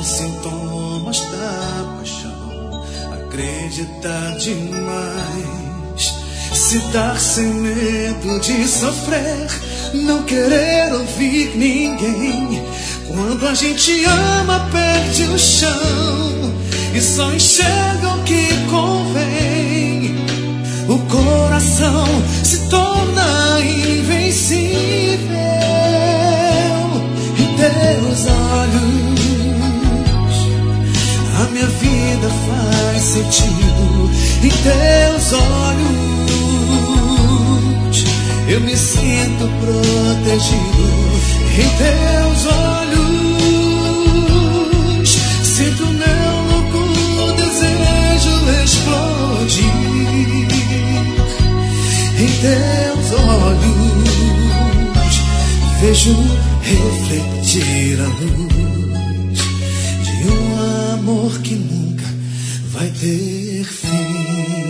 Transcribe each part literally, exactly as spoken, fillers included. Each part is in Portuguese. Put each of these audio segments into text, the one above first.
sintomas da paixão. Acreditar demais, se dar sem medo de sofrer, não querer ouvir ninguém. Quando a gente ama, perde o chão e só enxerga o que convém. O coração se torna invencível. Em teus olhos a minha vida faz sentido. Em teus olhos eu me sinto protegido. Em teus olhos sinto meu louco desejo explodir. Em teus olhos vejo refletir a luz de um amor que nunca vai ter fim.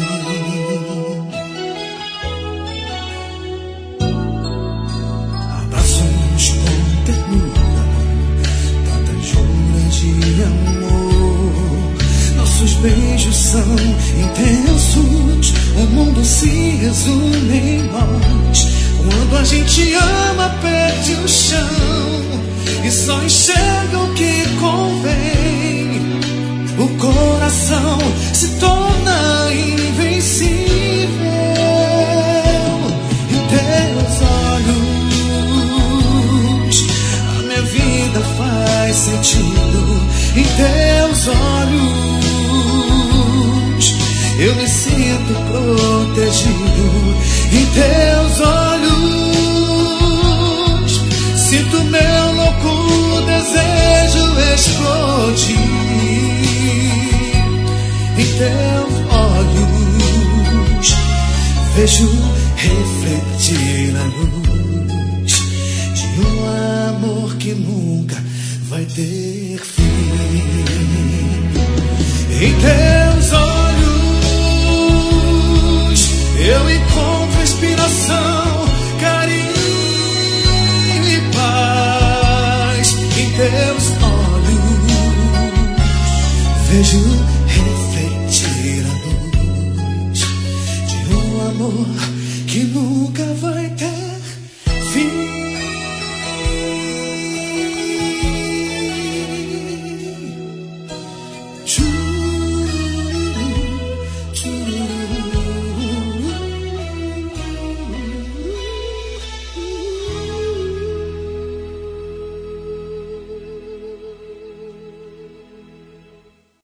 Abraços com ternura, tantas juras de amor. Nossos beijos são intensos, o mundo se resume em nós. Quando a gente ama, perde o chão e só enxerga o que convém. O coração se torna invencível. Em teus olhos a minha vida faz sentido. Em teus olhos eu me sinto protegido. Em teus olhos sinto meu louco desejo explodir. Em teus olhos vejo refletir a luz de um amor que nunca vai ter fim. Em teus olhos eu encontro inspiração, carinho e paz. Em teus olhos vejo refletir a luz de um amor que nunca